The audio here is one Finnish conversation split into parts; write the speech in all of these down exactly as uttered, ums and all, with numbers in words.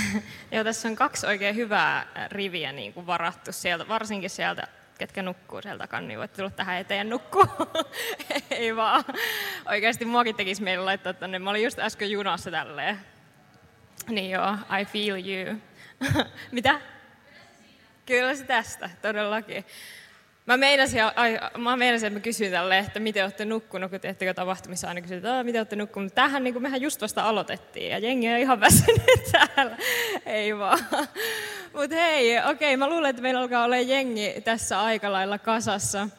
Joo, tässä on kaksi oikein hyvää riviä niin kuin varattu sieltä, varsinkin sieltä, ketkä nukkuu sieltä takana, niin voitte tulla tähän eteen nukkuu. Ei vaan. Oikeasti muakin tekisi meille laittaa tänne. Mä olin just äsken junassa tälleen. Niin joo, I feel you. Mitä? Kyllä se tästä, todellakin. Mä meinasin, ai, mä meinasin, että mä kysyin tälleen, että miten olette nukkunut, kun teettekö tapahtumissa aina kysyt, että miten olette nukkunut. Mutta tämähän, niin kuin mehän just vasta aloitettiin ja jengi on ihan väsynyt täällä. Ei vaan. Mutta hei, okei, mä luulen, että meillä alkaa olla jengi tässä aika lailla kasassa.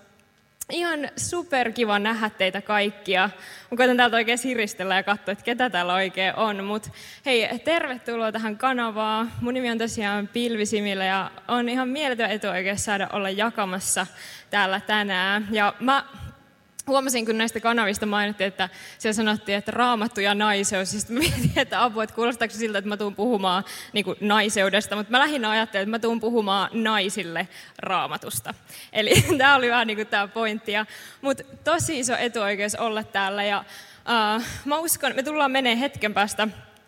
Ihan superkiva nähdä teitä kaikkia. Mä koitan täältä oikein siristellä ja katsoa, että ketä täällä oikein on. Mutta hei, tervetuloa tähän kanavaan. Mun nimi on tosiaan Pilvisimillä ja on ihan mieletön etu oikein saada olla jakamassa täällä tänään. Ja mä huomasin, kun näistä kanavista mainittiin, että siellä sanottiin, että raamattu ja naiseus. Siis mä mietin, että apua, että kuulostaako siltä, että mä tuun puhumaan niin kuin naiseudesta, mutta mä lähinnä ajattelin, että mä tuun puhumaan naisille raamatusta. Eli tämä oli vähän niin kuin tämä pointti. Mutta tosi iso etuoikeus olla täällä. Ja, uh, mä uskon, me tullaan menee hetken päästä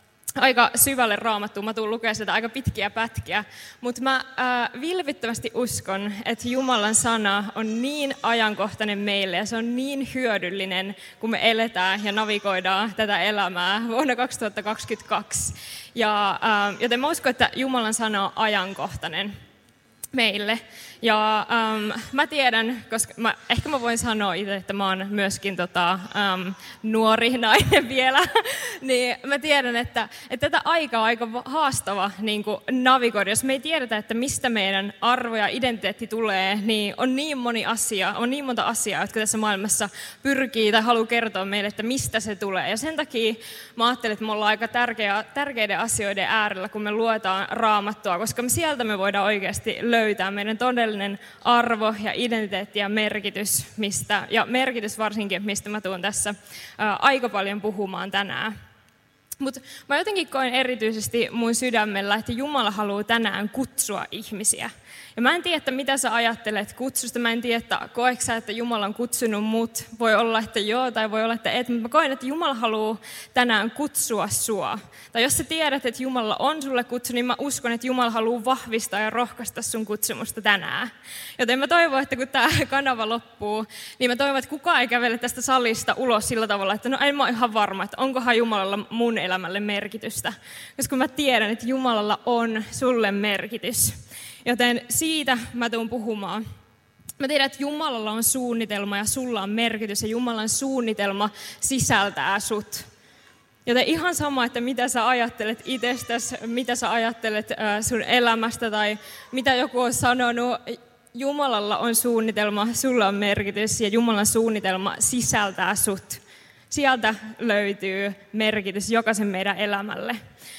aika syvälle raamattuun. Mä tuun lukemaan sitä aika pitkiä pätkiä, mutta mä äh, vilpittömästi uskon, että Jumalan sana on niin ajankohtainen meille ja se on niin hyödyllinen, kun me eletään ja navigoidaan tätä elämää vuonna kaksituhattakaksikymmentäkaksi. Ja, äh, joten mä uskon, että Jumalan sana on ajankohtainen meille. Ja ähm, mä tiedän, koska mä, ehkä mä voin sanoa itse, että mä oon myöskin tota, ähm, nuori nainen vielä, niin mä tiedän, että, että tätä aikaa on aika haastava niin kuin navigoida. Jos me ei tiedetä, että mistä meidän arvo ja identiteetti tulee, niin on niin moni asia, on niin monta asiaa, jotka tässä maailmassa pyrkii tai haluaa kertoa meille, että mistä se tulee. Ja sen takia mä ajattelen, että me ollaan aika tärkeä, tärkeiden asioiden äärellä, kun me luetaan raamattua, koska me sieltä me voidaan oikeasti löytää meidän todellinen arvo ja identiteetti ja merkitys, mistä, ja merkitys varsinkin, mistä mä tuun tässä ää, aika paljon puhumaan tänään. Mutta mä jotenkin koen erityisesti mun sydämellä, että Jumala haluaa tänään kutsua ihmisiä. Ja mä en tiedä, että mitä sä ajattelet kutsusta. Mä en tiedä, että koetko sä, että Jumala on kutsunut mut. Voi olla, että joo, tai voi olla, että et. Mutta mä koen, että Jumala haluaa tänään kutsua sua. Tai jos sä tiedät, että Jumala on sulle kutsu, niin mä uskon, että Jumala haluaa vahvistaa ja rohkaista sun kutsumusta tänään. Joten mä toivon, että kun tää kanava loppuu, niin mä toivon, että kukaan ei kävele tästä salista ulos sillä tavalla, että no en mä ole ihan varma, että onkohan Jumalalla mun elämälle merkitystä. Koska mä tiedän, että Jumalalla on sulle merkitys. Joten siitä mä tuun puhumaan. Mä tiedän, että Jumalalla on suunnitelma ja sulla on merkitys ja Jumalan suunnitelma sisältää sut. Joten ihan sama, että mitä sä ajattelet itsestäsi, mitä sä ajattelet sun elämästä tai mitä joku on sanonut. Jumalalla on suunnitelma, sulla on merkitys ja Jumalan suunnitelma sisältää sut. Sieltä löytyy merkitys jokaisen meidän elämälle.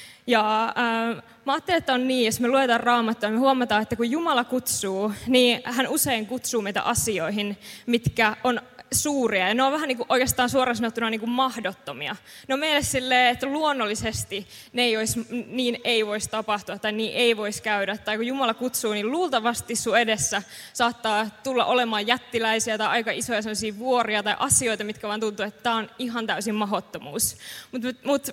Ja äh, mä ajattelen, että on niin, jos me luetaan Raamattua, me huomataan, että kun Jumala kutsuu, niin hän usein kutsuu meitä asioihin, mitkä on suuria. Ja ne on vähän niin kuin, oikeastaan suoraan sanottuna niin kuin mahdottomia. Ne on meille silleen, että luonnollisesti ne ei olisi, niin ei voisi tapahtua tai niin ei voisi käydä. Tai kun Jumala kutsuu, niin luultavasti sun edessä saattaa tulla olemaan jättiläisiä tai aika isoja sellaisia vuoria tai asioita, mitkä vaan tuntuu, että tämä on ihan täysin mahdottomuus. Mutta mut,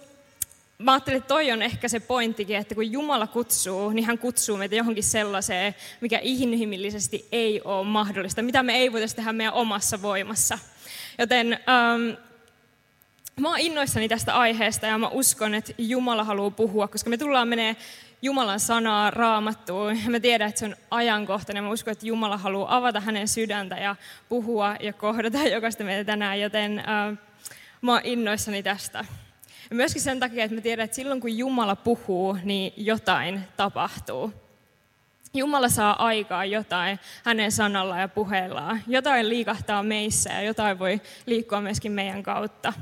mä ajattelin, että toi on ehkä se pointtikin, että kun Jumala kutsuu, niin hän kutsuu meitä johonkin sellaiseen, mikä inhimillisesti ei ole mahdollista, mitä me ei voitaisiin tehdä meidän omassa voimassa. Joten ähm, mä oon innoissani tästä aiheesta ja mä uskon, että Jumala haluaa puhua, koska me tullaan menee Jumalan sanaa Raamattuun. Ja mä tiedän, että se on ajankohtainen. Mä uskon, että Jumala haluaa avata hänen sydäntä ja puhua ja kohdata jokaista meitä tänään, joten äh, mä oon innoissani tästä. Ja myöskin sen takia, että me tiedän, että silloin kun Jumala puhuu, niin jotain tapahtuu. Jumala saa aikaa jotain hänen sanalla ja puheellaan. Jotain liikahtaa meissä ja jotain voi liikkua myöskin meidän kautta.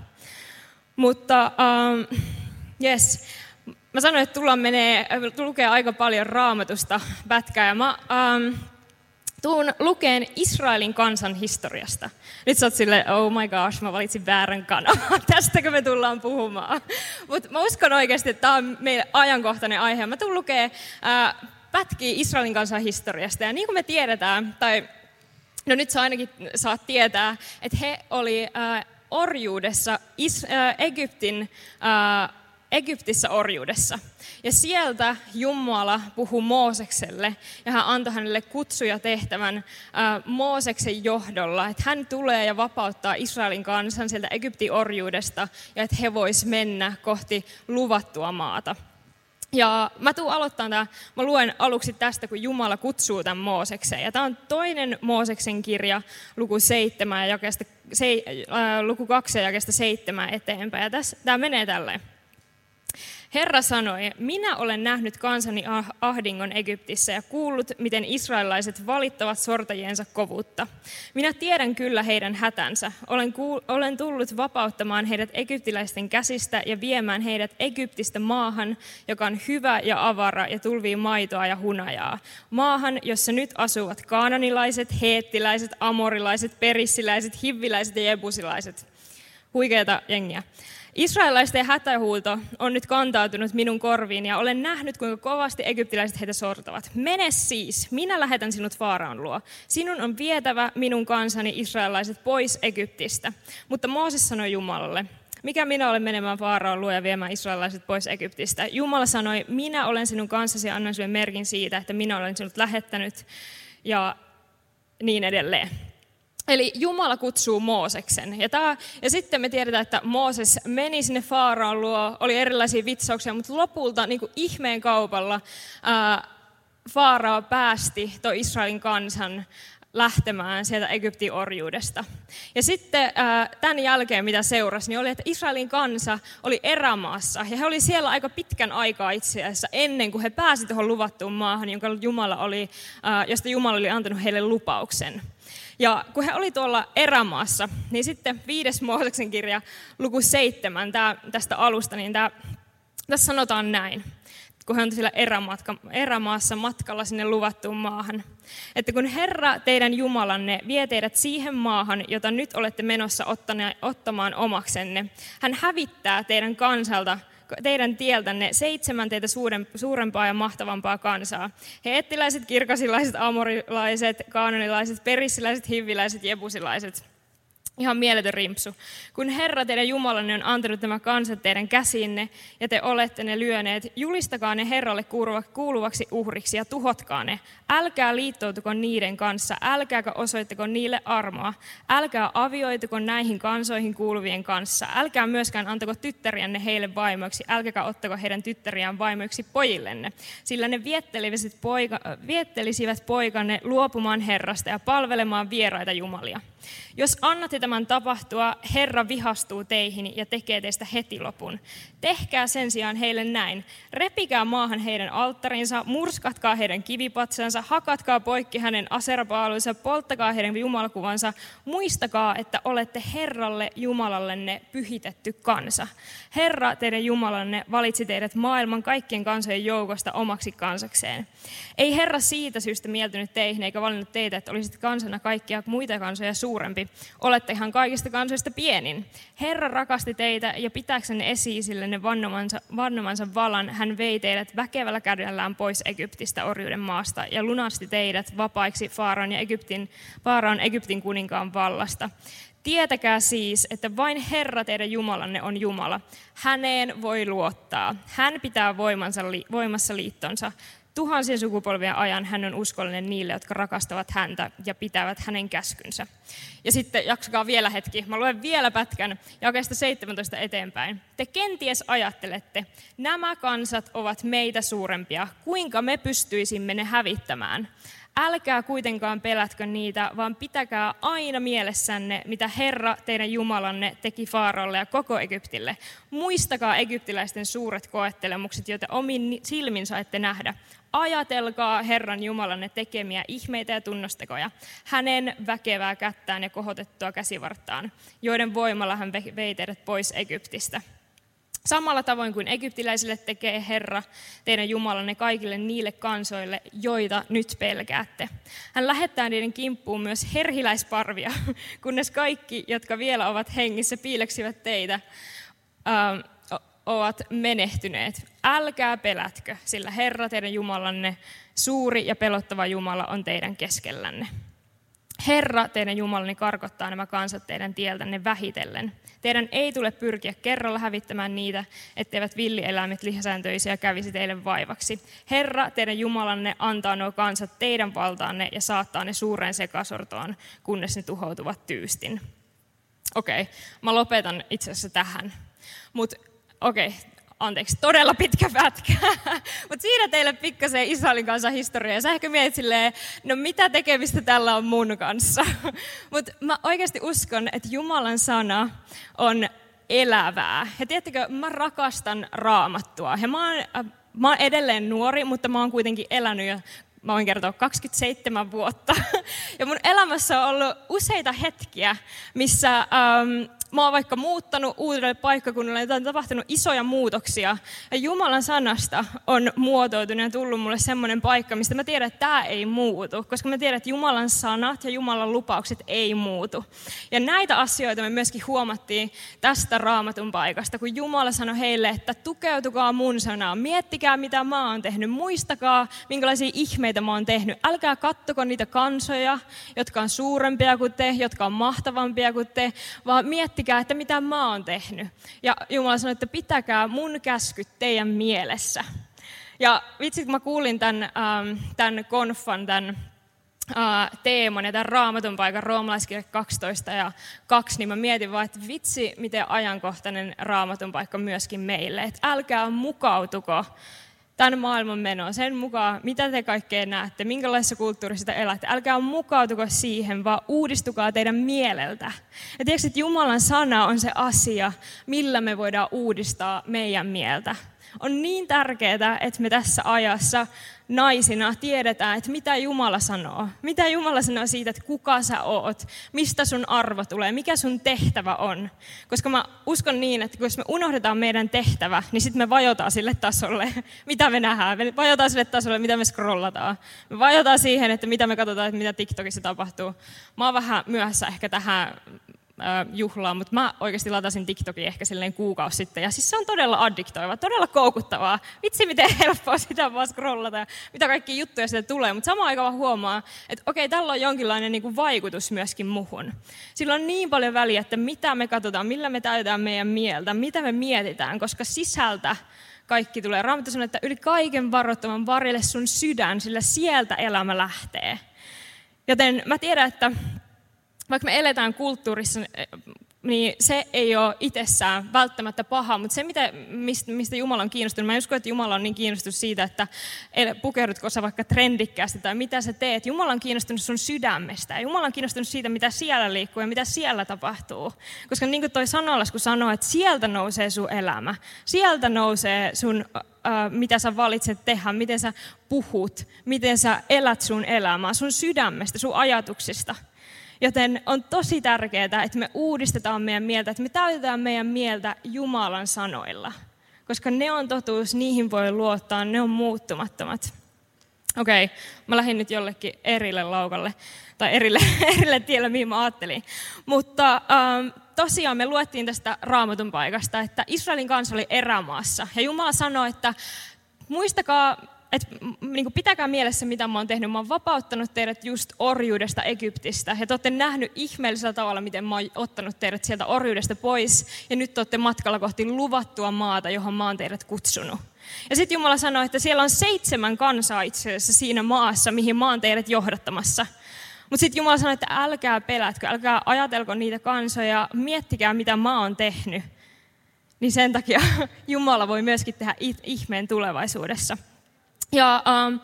Mutta um, yes, mä sanoin, että tullaan menee, lukee aika paljon Raamatusta pätkää. Ja mä um, tuun lukeen Israelin kansan historiasta. Nyt sä oot silleen, oh my gosh, mä valitsin väärän kanavan. Tästäkö me tullaan puhumaan? Mutta mä uskon oikeasti, että tää on meille ajankohtainen aihe. Mä tuun lukee äh, pätkiä Israelin kansan historiasta. Ja niin kuin me tiedetään, tai no nyt sä ainakin saat tietää, että he oli äh, orjuudessa Is- äh, Egyptin äh, Egyptissä orjuudessa. Ja sieltä Jumala puhui Moosekselle ja hän antoi hänelle kutsuja tehtävän ää, Mooseksen johdolla, että hän tulee ja vapauttaa Israelin kansan sieltä Egyptin orjuudesta ja että he vois mennä kohti luvattua maata. Ja mä tuun aloittamaan tämä, mä luen aluksi tästä, kun Jumala kutsuu tämän Moosekseen. Ja tämä on toinen Mooseksen kirja, luku seitsemän ja jakeesta, se, äh, luku kaksi ja jakeesta seitsemän eteenpäin. Ja tässä, tämä menee tälleen. Herra sanoi, minä olen nähnyt kansani ahdingon Egyptissä ja kuullut, miten israelilaiset valittavat sortajiensa kovuutta. Minä tiedän kyllä heidän hätänsä. Olen, kuul- olen tullut vapauttamaan heidät egyptiläisten käsistä ja viemään heidät Egyptistä maahan, joka on hyvä ja avara ja tulvii maitoa ja hunajaa. Maahan, jossa nyt asuvat kaananilaiset, heettiläiset, amorilaiset, perissiläiset, hivviläiset ja jebusilaiset. Huikeata jengiä. Israelilaisten hätähuuto on nyt kantautunut minun korviin ja olen nähnyt, kuinka kovasti egyptiläiset heitä sortavat. Mene siis, minä lähetän sinut Faaraon luo. Sinun on vietävä minun kansani israelilaiset pois Egyptistä. Mutta Mooses sanoi Jumalalle, mikä minä olen menemään Faaraon luo ja viemään israelilaiset pois Egyptistä? Jumala sanoi, minä olen sinun kanssasi ja annan sinulle merkin siitä, että minä olen sinut lähettänyt ja niin edelleen. Eli Jumala kutsuu Mooseksen. Ja, tämä, ja sitten me tiedetään, että Mooses meni sinne Faaraon luo, oli erilaisia vitsauksia, mutta lopulta niin kuin ihmeen kaupalla ää, Faarao päästi tuon Israelin kansan lähtemään sieltä Egyptin orjuudesta. Ja sitten ää, tämän jälkeen, mitä seurasi, niin oli, että Israelin kansa oli erämaassa. Ja he oli siellä aika pitkän aikaa itse asiassa ennen kuin he pääsivät tuohon luvattuun maahan, jonka Jumala oli, ää, josta Jumala oli antanut heille lupauksen. Ja kun he oli tuolla erämaassa, niin sitten viides Mooseksen kirja, luku seitsemän, tää, tästä alusta, niin tää, tässä sanotaan näin, kun he on siellä erämatka, erämaassa matkalla sinne luvattuun maahan. Että kun Herra teidän Jumalanne vie teidät siihen maahan, jota nyt olette menossa ottamaan omaksenne, hän hävittää teidän kansalta, teidän tieltänne seitsemän teitä suurempaa ja mahtavampaa kansaa. Heettiläiset, kirkasilaiset, amorilaiset, kaananilaiset, perissiläiset, hivviläiset, jebusilaiset. Ihan mieletön rimpsu. Kun Herra teidän Jumalanne on antanut nämä kansat teidän käsiinne ja te olette ne lyöneet, julistakaa ne Herralle kuuluvaksi uhriksi ja tuhotkaa ne. Älkää liittoutuko niiden kanssa, älkääkä osoittako niille armoa, älkää avioituko näihin kansoihin kuuluvien kanssa, älkää myöskään antako tyttäriänne heille vaimoiksi, älkääkä ottako heidän tyttäriään vaimoiksi pojillenne, sillä ne viettelisivät, poika, viettelisivät poikanne luopumaan Herrasta ja palvelemaan vieraita jumalia. Jos annatte tämän tapahtua, Herra vihastuu teihin ja tekee teistä heti lopun. Tehkää sen sijaan heille näin. Repikää maahan heidän alttarinsa, murskatkaa heidän kivipatsansa, hakatkaa poikki hänen aserapaalunsa, polttakaa heidän jumalakuvansa. Muistakaa, että olette Herralle Jumalallenne pyhitetty kansa. Herra teidän Jumalanne valitsi teidät maailman kaikkien kansojen joukosta omaksi kansakseen. Ei Herra siitä syystä mieltynyt teihin eikä valinnut teitä, että olisitte kansana kaikkia muita kansoja suurempi. Olette ihan kaikista kansoista pienin. Herra rakasti teitä ja pitääksenne esiisille ne vannomansa, vannomansa valan, hän vei teidät väkevällä kädellään pois Egyptistä orjuuden maasta ja lunasti teidät vapaiksi Faaraon ja Egyptin, Faaraon Egyptin kuninkaan vallasta. Tietäkää siis, että vain Herra teidän Jumalanne on Jumala. Häneen voi luottaa. Hän pitää voimansa, voimassa liittonsa. Tuhansien sukupolvien ajan hän on uskollinen niille, jotka rakastavat häntä ja pitävät hänen käskynsä. Ja sitten jaksakaa vielä hetki. Mä luen vielä pätkän jakeesta seitsemäntoista eteenpäin. Te kenties ajattelette, nämä kansat ovat meitä suurempia. Kuinka me pystyisimme ne hävittämään? Älkää kuitenkaan pelätkö niitä, vaan pitäkää aina mielessänne, mitä Herra teidän Jumalanne teki Faaraolle ja koko Egyptille. Muistakaa egyptiläisten suuret koettelemukset, joita omin silmin saitte nähdä. Ajatelkaa Herran Jumalanne tekemiä ihmeitä ja tunnustekoja, hänen väkevää kättään ja kohotettua käsivarttaan, joiden voimalla hän vei teidät pois Egyptistä. Samalla tavoin kuin egyptiläisille tekee Herra, teidän Jumalanne kaikille niille kansoille, joita nyt pelkäätte. Hän lähettää niiden kimppuun myös herhiläisparvia, kunnes kaikki, jotka vielä ovat hengissä, piileksivät teitä, äh, ovat menehtyneet. Älkää pelätkö, sillä Herra, teidän Jumalanne, suuri ja pelottava Jumala on teidän keskellänne. Herra, teidän Jumalanne, karkottaa nämä kansat teidän tieltänne vähitellen. Teidän ei tule pyrkiä kerralla hävittämään niitä, etteivät villieläimet lihasääntöisiä kävisi teille vaivaksi. Herra, teidän Jumalanne, antaa nuo kansat teidän valtaanne ja saattaa ne suureen sekasortoon, kunnes ne tuhoutuvat tyystin. Okei, okay, mä lopetan itse asiassa tähän. Mutta okei, okay, anteeksi, todella pitkä pätkä. Mutta siinä teille pikkasen Israelin kanssa historiaa. Ja sä ehkä mietit silleen, no mitä tekemistä tällä on mun kanssa. Mutta mä oikeasti uskon, että Jumalan sana on elävää. Ja tiedättekö, mä rakastan Raamattua. Ja mä oon, mä oon edelleen nuori, mutta mä oon kuitenkin elänyt jo, mä voin kertoa, kaksikymmentäseitsemän vuotta. Ja mun elämässä on ollut useita hetkiä, missä ähm, mä oon vaikka muuttanut uudelle paikkakunnalle, ja on tapahtunut isoja muutoksia. Ja Jumalan sanasta on muotoutunut ja tullut mulle semmoinen paikka, mistä mä tiedän, että tämä ei muutu. Koska mä tiedän, että Jumalan sanat ja Jumalan lupaukset ei muutu. Ja näitä asioita me myöskin huomattiin tästä Raamatun paikasta, kun Jumala sanoi heille, että tukeutukaa mun sanaan. Miettikää, mitä mä oon tehnyt. Muistakaa, minkälaisia ihmeitä mä oon tehnyt. Älkää kattoko niitä kansoja, jotka on suurempia kuin te, jotka on mahtavampia kuin te, vaan miettikää, että mitä mä oon tehnyt. Ja Jumala sanoi, että pitäkää mun käskyt teidän mielessä. Ja vitsi, kun mä kuulin tämän, ähm, tämän konfan, tämän äh, teeman ja tämän Raamatun paikan roomalaiskirja kaksitoista ja kaksi, niin mä mietin vaan, että vitsi, miten ajankohtainen Raamatun paikka myöskin meille. Että älkää mukautuko tämän maailman menoon, sen mukaan, mitä te kaikkea näette, minkälaisessa kulttuurissa te elätte. Älkää mukautuko siihen, vaan uudistukaa teidän mieleltä. Ja tiedätkö, että Jumalan sana on se asia, millä me voidaan uudistaa meidän mieltä. On niin tärkeää, että me tässä ajassa naisina tiedetään, että mitä Jumala sanoo. Mitä Jumala sanoo siitä, että kuka sä oot, mistä sun arvo tulee, mikä sun tehtävä on. Koska mä uskon niin, että jos me unohdetaan meidän tehtävä, niin sitten me vajotaan sille tasolle, mitä me nähdään. Me vajotaan sille tasolle, mitä me scrollataan. Me vajotaan siihen, että mitä me katsotaan, että mitä TikTokissa tapahtuu. Mä oon vähän myöhässä ehkä tähän juhlaa, mutta mä oikeasti latasin TikTokin ehkä silleen kuukausi sitten. Ja siis se on todella addiktoiva, todella koukuttavaa. Vitsi, miten helppoa sitä vaan scrollata, mitä kaikkia juttuja sieltä tulee. Mutta samaan aikaan huomaa, että okei, tällä on jonkinlainen niin kuin vaikutus myöskin muhun. Sillä on niin paljon väliä, että mitä me katsotaan, millä me täytetään meidän mieltä, mitä me mietitään, koska sisältä kaikki tulee. Raamattu sanoo, että yli kaiken varoittavan varille sun sydän, sillä sieltä elämä lähtee. Joten mä tiedän, että vaikka me eletään kulttuurissa, niin se ei ole itsessään välttämättä paha, mutta se, mistä Jumala on kiinnostunut, mä en usko, että Jumala on niin kiinnostunut siitä, että pukeudutko sä vaikka trendikkäästi tai mitä sä teet. Jumala on kiinnostunut sun sydämestä ja Jumala on kiinnostunut siitä, mitä siellä liikkuu ja mitä siellä tapahtuu. Koska niin kuin toi sanallasku sanoo, että sieltä nousee sun elämä, sieltä nousee sun, äh, mitä sä valitset tehdä, miten sä puhut, miten sä elät sun elämää, sun sydämestä, sun ajatuksista. Joten on tosi tärkeää, että me uudistetaan meidän mieltä, että me täytetään meidän mieltä Jumalan sanoilla. Koska ne on totuus, niihin voi luottaa, ne on muuttumattomat. Okei, okay, mä lähdin nyt jollekin erille laukalle, tai erille, erille tielle, mihin mä ajattelin. Mutta ähm, tosiaan me luettiin tästä Raamatun paikasta, että Israelin kansa oli erämaassa. Ja Jumala sanoi, että muistakaa, että niin pitäkää mielessä, mitä mä oon tehnyt. Mä oon vapauttanut teidät just orjuudesta Egyptistä. Ja te olette nähnyt ihmeellisellä tavalla, miten mä oon ottanut teidät sieltä orjuudesta pois. Ja nyt te olette matkalla kohti luvattua maata, johon mä oon teidät kutsunut. Ja sitten Jumala sanoi, että siellä on seitsemän kansaa itse asiassa siinä maassa, mihin mä oon teidät johdattamassa. Mutta sitten Jumala sanoi, että älkää pelätkö, älkää ajatelko niitä kansoja, miettikää mitä mä oon tehnyt. Niin sen takia Jumala voi myöskin tehdä ihmeen tulevaisuudessa. Ja ähm,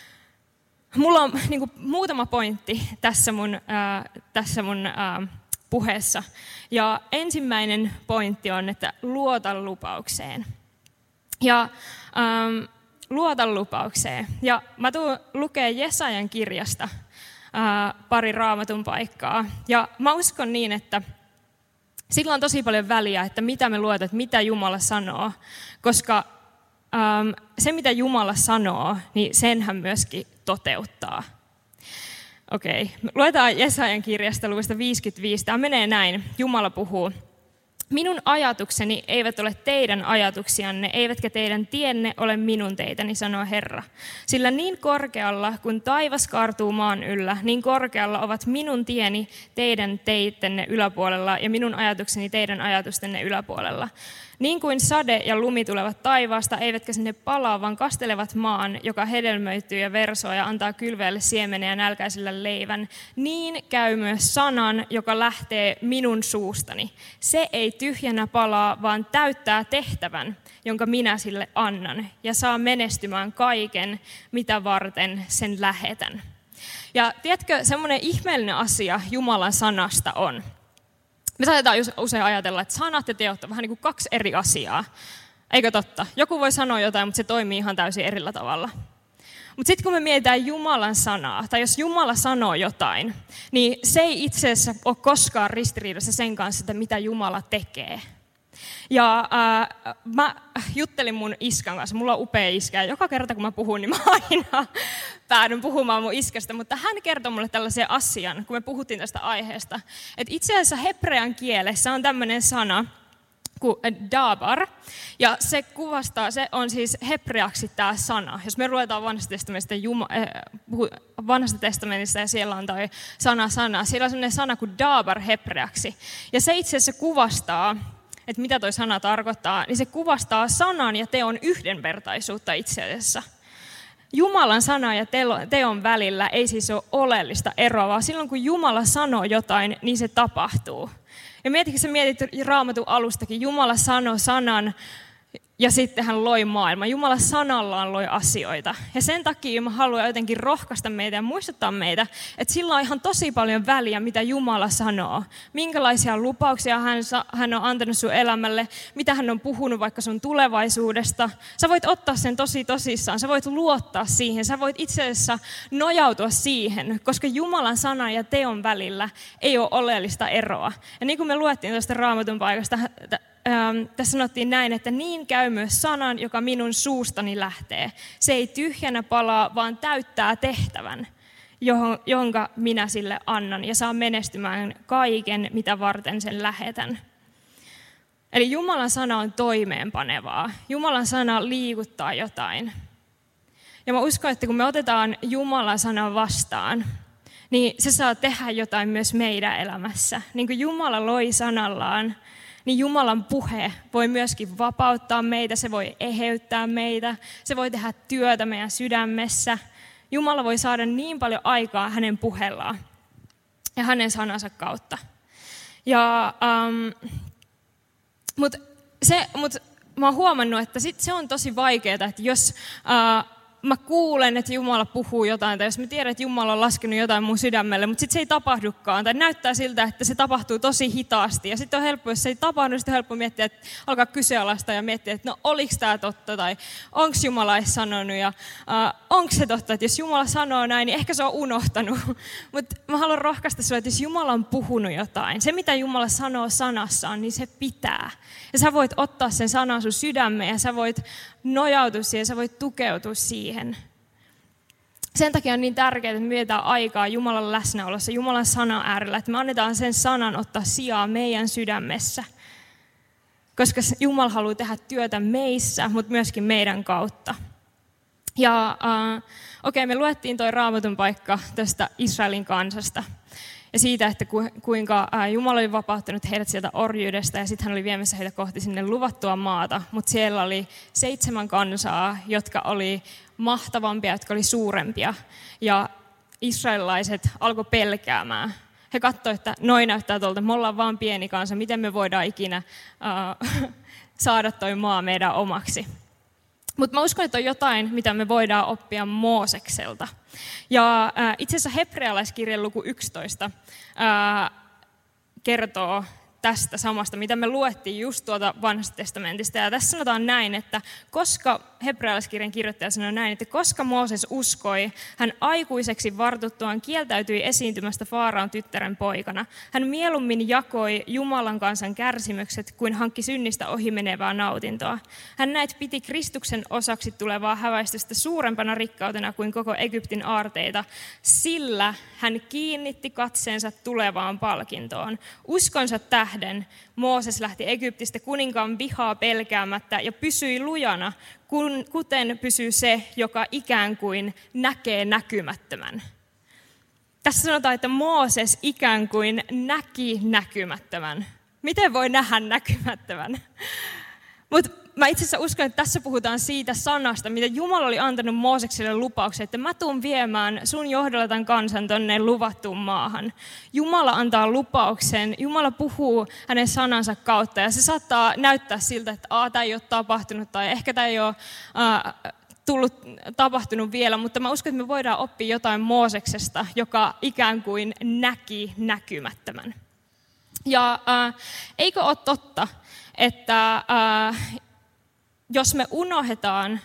mulla on niin kuin, muutama pointti tässä mun, äh, tässä mun äh, puheessa. Ja ensimmäinen pointti on, että luota lupaukseen. Ja ähm, luota lupaukseen. Ja mä tuun lukemaan Jesajan kirjasta äh, pari Raamatun paikkaa. Ja mä uskon niin, että sillä on tosi paljon väliä, että mitä me luotaan, että mitä Jumala sanoo. Koska Um, se, mitä Jumala sanoo, niin sen hän myöskin toteuttaa. Okei, okay. Luetaan Jesajan kirjasta luvusta viisikymmentäviisi. Tämä menee näin. Jumala puhuu. Minun ajatukseni eivät ole teidän ajatuksianne, eivätkä teidän tienne ole minun teitäni, sanoo Herra. Sillä niin korkealla, kun taivas kaartuu maan yllä, niin korkealla ovat minun tieni teidän teittenne yläpuolella ja minun ajatukseni teidän ajatustenne yläpuolella. Niin kuin sade ja lumi tulevat taivaasta, eivätkä sinne palaa, vaan kastelevat maan, joka hedelmöityy ja versoo ja antaa kylväjälle siemenen ja nälkäisille leivän, niin käy myös sanan, joka lähtee minun suustani. Se ei tyhjänä palaa, vaan täyttää tehtävän, jonka minä sille annan, ja saa menestymään kaiken, mitä varten sen lähetän. Ja tiedätkö, semmoinen ihmeellinen asia Jumalan sanasta on. Me saatetaan usein ajatella, että sanat ja teot on vähän niin kuin kaksi eri asiaa. Eikö totta? Joku voi sanoa jotain, mutta se toimii ihan täysin erillä tavalla. Mutta sitten kun me mietitään Jumalan sanaa, tai jos Jumala sanoo jotain, niin se ei itse asiassa ole koskaan ristiriidassa sen kanssa, että mitä Jumala tekee. Ja äh, mä juttelin mun iskan kanssa, mulla on upea iskä, ja joka kerta kun mä puhun, niin mä aina päädyn puhumaan mun iskästä, mutta hän kertoi mulle tällaisen asian, kun me puhuttiin tästä aiheesta, että itse asiassa hebrean kielessä on tämmöinen sana kuin dabar, ja se kuvastaa, se on siis hebreaksi tämä sana. Jos me ruvetaan vanhasta testamentista, Juma, äh, vanhasta testamentista ja siellä on toi sana sana, siellä on sellainen sana kuin dabar hebreaksi, ja se itse asiassa kuvastaa, että mitä toi sana tarkoittaa, niin se kuvastaa sanan ja teon yhdenvertaisuutta itse asiassa. Jumalan sana ja teon välillä ei siis ole oleellista eroa, vaan silloin kun Jumala sanoo jotain, niin se tapahtuu. Ja mietitkö sä mietit Raamatun alustakin, Jumala sanoi sanan ja sitten hän loi maailman. Jumala sanallaan loi asioita. Ja sen takia mä haluan jotenkin rohkaista meitä ja muistuttaa meitä, että sillä on ihan tosi paljon väliä, mitä Jumala sanoo. Minkälaisia lupauksia hän, hän on antanut sun elämälle, mitä hän on puhunut vaikka sun tulevaisuudesta. Sä voit ottaa sen tosi tosissaan, sä voit luottaa siihen, sä voit itse asiassa nojautua siihen, koska Jumalan sanan ja teon välillä ei ole oleellista eroa. Ja niin kuin me luettiin tuosta Raamatun paikasta, Ähm, tässä sanottiin näin, että niin käy myös sanan, joka minun suustani lähtee. Se ei tyhjänä palaa, vaan täyttää tehtävän, johon, jonka minä sille annan, ja saa menestymään kaiken, mitä varten sen lähetän. Eli Jumalan sana on toimeenpanevaa. Jumalan sana liikuttaa jotain. Ja mä uskon, että kun me otetaan Jumalan sanan vastaan, niin se saa tehdä jotain myös meidän elämässä. Niin kuin Jumala loi sanallaan, niin Jumalan puhe voi myöskin vapauttaa meitä, se voi eheyttää meitä, se voi tehdä työtä meidän sydämessä. Jumala voi saada niin paljon aikaa hänen puhellaan ja hänen sanansa kautta. Ja, ähm, Mutta mut, mä oon huomannut, että sit se on tosi vaikeaa, että jos äh, mä kuulen, että Jumala puhuu jotain, tai jos mä tiedän, että Jumala on laskenut jotain mun sydämelle, mutta sitten se ei tapahdukaan, tai näyttää siltä, että se tapahtuu tosi hitaasti. Ja sitten on helppo, jos se ei tapahdu, sitten on helppo miettiä, että alkaa kyseenalaistaa ja miettiä, että no oliks tämä totta, tai onko Jumala edes sanonut, ja uh, onko se totta, että jos Jumala sanoo näin, niin ehkä se on unohtanut. Mutta mä haluan rohkaista sinua, että jos Jumala on puhunut jotain, se mitä Jumala sanoo sanassaan, niin se pitää. Ja sä voit ottaa sen sanan sun sydämeen, ja sä voit nojautua siihen, sä voit tukeutua siihen. Sen takia on niin tärkeää, että me mietitään aikaa Jumalan läsnäolossa, Jumalan sanan äärellä, että me annetaan sen sanan ottaa sijaa meidän sydämessä. Koska Jumala haluaa tehdä työtä meissä, mutta myöskin meidän kautta. Ja äh, okei, okay, me luettiin toi Raamatun paikka tästä Israelin kansasta. Ja siitä, että kuinka Jumala oli vapauttanut heidät sieltä orjuudesta ja sitten hän oli viemässä heitä kohti sinne luvattua maata. Mutta siellä oli seitsemän kansaa, jotka oli mahtavampia, jotka oli suurempia. Ja israelilaiset alkoi pelkäämään. He katsoivat, että noin näyttää tuolta, me ollaan vaan pieni kansa, miten me voidaan ikinä uh, saada toi maa meidän omaksi. Mutta mä uskon, että on jotain, mitä me voidaan oppia Moosekselta. Ja äh, itse asiassa hebrealaiskirjan luku yksitoista äh, kertoo tästä samasta, mitä me luettiin just tuolta vanhasta testamentista. Ja tässä sanotaan näin, että koska hebrealaiskirjan kirjoittaja sanoi näin, että koska Mooses uskoi, hän aikuiseksi vartuttuaan kieltäytyi esiintymästä Faaraon tyttären poikana. Hän mieluummin jakoi Jumalan kansan kärsimykset kuin hankki synnistä ohimenevää nautintoa. Hän näet piti Kristuksen osaksi tulevaa häväistystä suurempana rikkautena kuin koko Egyptin aarteita, sillä hän kiinnitti katseensa tulevaan palkintoon. Uskonsa tähden Mooses lähti Egyptistä kuninkaan vihaa pelkäämättä ja pysyi lujana, kuten pysyy se, joka ikään kuin näkee näkymättömän. Tässä sanotaan, että Mooses ikään kuin näki näkymättömän. Miten voi nähdä näkymättömän? Mutta mä itse asiassa uskon, että tässä puhutaan siitä sanasta, mitä Jumala oli antanut Moosekselle lupauksen, että mä tuun viemään sun johdolla tämän kansan tonne luvattuun maahan. Jumala antaa lupauksen, Jumala puhuu hänen sanansa kautta ja se saattaa näyttää siltä, että tämä ei ole tapahtunut tai ehkä tämä ei ole ää, tullut, tapahtunut vielä, mutta mä uskon, että me voidaan oppia jotain Mooseksesta, joka ikään kuin näki näkymättömän. Ja ää, eikö ole totta, että ää, jos me unohdetaan,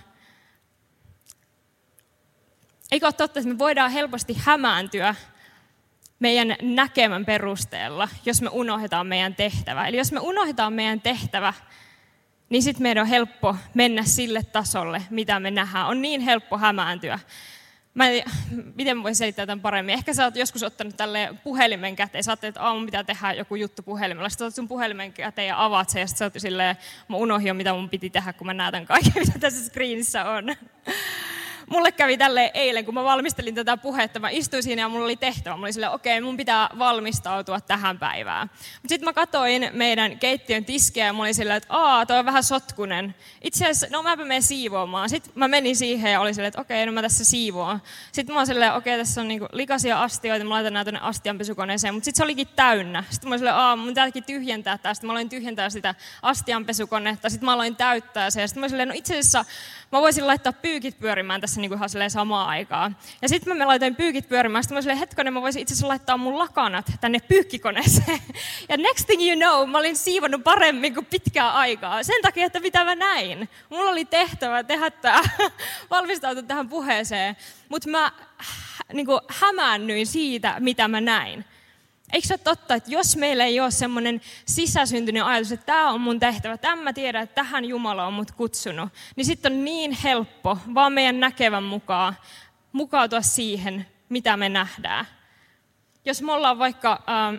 eikö ole totta, että me voidaan helposti hämääntyä meidän näkemän perusteella, jos me unohdetaan meidän tehtävä. Eli jos me unohdetaan meidän tehtävä, niin sitten meidän on helppo mennä sille tasolle, mitä me nähdään. On niin helppo hämääntyä. Mä en, miten mä voisin selittää tämän paremmin? Ehkä sä oot joskus ottanut tälle puhelimen käteen. Sä ajattelet, että aamu pitää tehdä joku juttu puhelimella. Sitten otat sun puhelimen käteen ja avaat sen. Ja sitten sä oot silleen, mä unohdin jo, mitä mun piti tehdä, kun mä näytän kaiken, mitä tässä screenissä on. Mulle kävi tälleen eilen, kun mä valmistelin tätä puhetta. Mä istuin siinä ja mulla oli tehtävä. Mä olin silleen, okei, mun pitää valmistautua tähän päivään. Mutta sitten mä katsoin meidän keittiön tiskiä ja mä olin silleen, että aah, toi on vähän sotkunen. Itse asiassa, no mäpä menen siivoamaan. Sitten mä menin siihen ja olin silleen, että okei, no mä tässä siivoan. Sitten mä olin silleen, okei, tässä on niinku likaisia astioita, mä laitan nää tonne astianpesukoneeseen. Mutta sitten se olikin täynnä. Sitten mä olin silleen, aah, mun täytyykin tyhjentää tästä. Mä aloin tyhjentää sitä astianpesukonetta. Sitten mä aloin täyttää se. Ja sitten mä olin silleen, no itse asiassa mä voisin laittaa pyykit pyörimään tässä niin kuin ihan silleen samaan aikaan. Ja sitten mä laitoin pyykit pyörimään, sitten mä silleen, hetkonen, mä voisin itse asiassa laittaa mun lakanat tänne pyykkikoneeseen. Ja next thing you know, mä olin siivonnut paremmin kuin pitkään aikaa. Sen takia, että mitä mä näin. Mulla oli tehtävä tehdä tämä, valmistautua tähän puheeseen. Mutta mä niin kuin hämäännyin siitä, mitä mä näin. Eikö se ole totta, että jos meillä ei ole semmoinen sisäsyntyinen ajatus, että tämä on mun tehtävä, tämän mä tiedän, että tähän Jumala on mut kutsunut, niin sitten on niin helppo vaan meidän näkevän mukaan mukautua siihen, mitä me nähdään. Jos me ollaan vaikka ähm,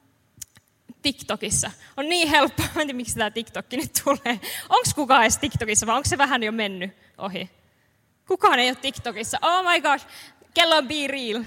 TikTokissa, on niin helppo, mä en tiedä miksi tämä TikTokki nyt tulee. Onko kukaan edes TikTokissa vai onko se vähän jo mennyt ohi? Kukaan ei ole TikTokissa. Oh my gosh, kello on Be Real.